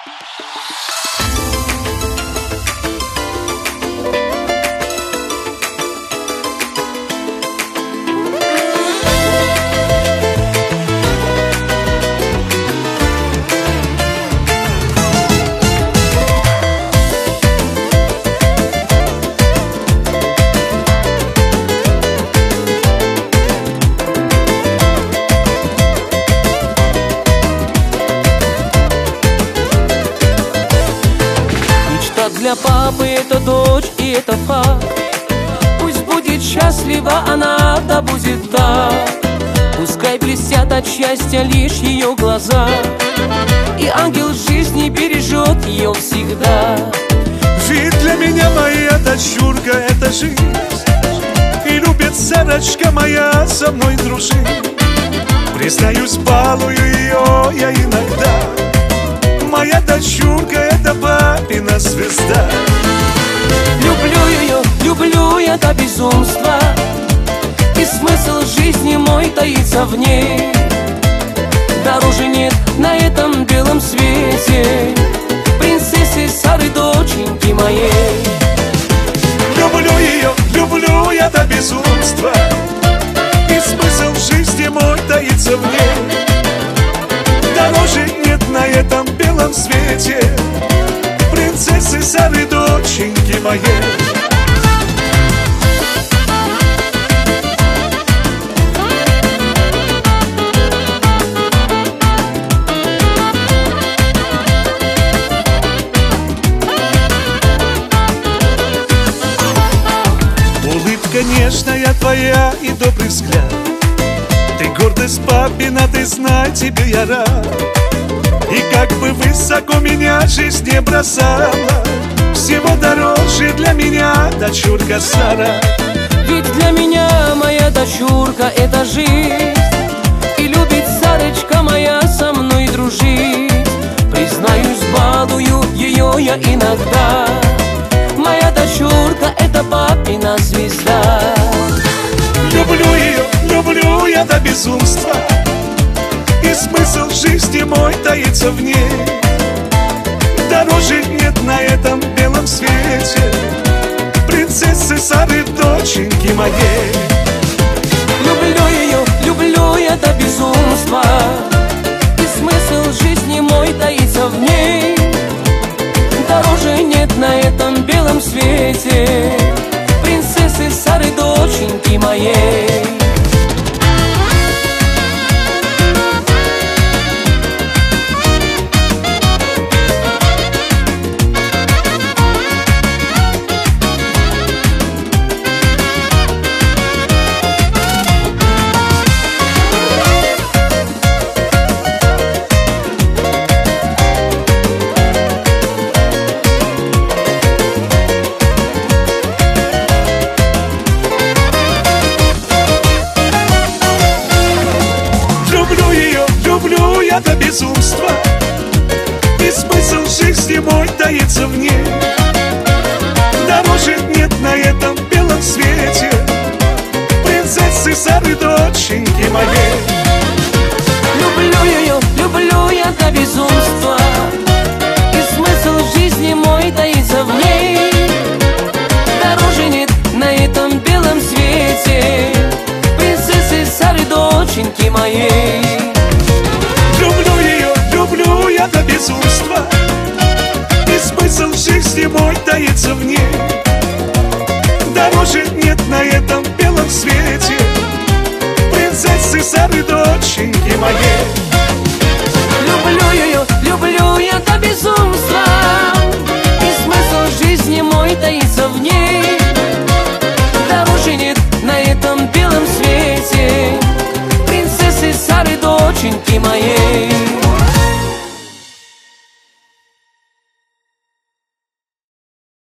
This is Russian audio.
Для папы это дочь, и это факт. Пусть будет счастлива она, да будет так. Пускай блестят от счастья лишь ее глаза, и ангел жизни бережет ее всегда. Ведь для меня моя дочурка — это жизнь, и любит Сарочка моя со мной дружить. Признаюсь, балую ее я иногда. Моя дочурка — это папина звезда. Люблю ее, люблю я до безумства, и смысл жизни мой таится в ней. Дороже нет на этом белом свете принцессы Сары, доченьки моей. Люблю ее, люблю я до безумства, и смысл жизни мой таится в ней. Дороже нет на этом белом свете принцессы Сары, доченьки моей. Улыбка нежная твоя и добрый взгляд, ты гордость папина, ты знай, тебе я рад. И как бы высоко меня жизнь не бросала, всего дороже для меня дочурка Сара. Ведь для меня моя дочурка — это жизнь, и любит Сарочка моя со мной дружить. Признаюсь, балую ее я иногда. Моя дочурка — это папина звезда. Люблю ее, люблю я до безумства, и смысл жизни мой таится в ней. Дороже нет на этом белом свете принцессы Сары, доченьки моей. Люблю ее, люблю я до безумства, и смысл жизни мой таится в ней. Дороже нет на этом белом свете принцессы Сары, доченьки моей. Люблю я до безумства, и смысл жизни мой таится в ней. Дороже нет на этом белом свете принцессы Сары, доченьки моей. Люблю ее, люблю я до безумства, и смысл жизни мой таится в ней. Дороже нет на этом белом свете принцессы Сары, доченьки моей. Люблю ее, люблю я до безумства, и смысл жизни мой таится в ней. Дороже нет на этом белом свете принцессы Сары, доченьки моей.